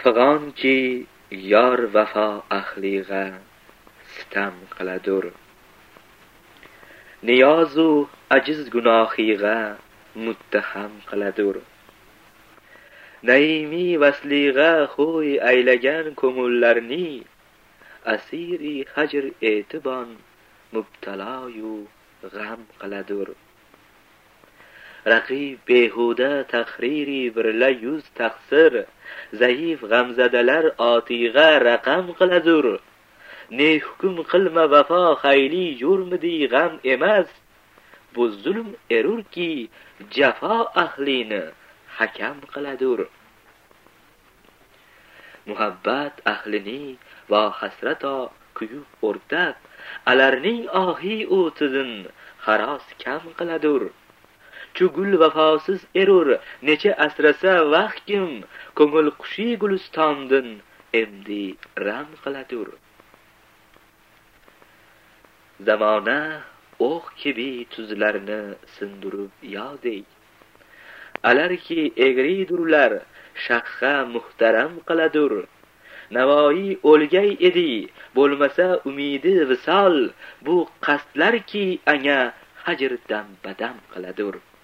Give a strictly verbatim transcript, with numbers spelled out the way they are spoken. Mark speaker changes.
Speaker 1: fig'onki yor vafo ahliga sitam qiladur. Niyozu ajiz gunohiga muttaham qiladur. Naimi vasliga xo'y aylagan ko'ngillarni asiri hajr etibon mubtaloyu g'am qiladur. Raqib behuda tahriri birla yuz taqsir, zaif g'amzadalar otiga raqam qiladur. Ne hukm qilma vafo xayli jurmidi g'am emas, bu zulm erurki jafo ahlini hakam qiladur. Muhabbat ahlini va hasrato kuyib o'rtab, alarning ohi o'tidin xaros kam qiladur. Chugul vafosiz erur necha asrasa vaqtkim, ko'ngil qushi gulistondin emdi ram qiladur. Zamona o'q kibi tuzlarni sindurib yodey, alarki egridurlar shaqqa muhtaram qiladur. Navoiy o'lgay edi, bo'lmasa umidi visol, bu qasdlarki anga hajrdan badam qiladur.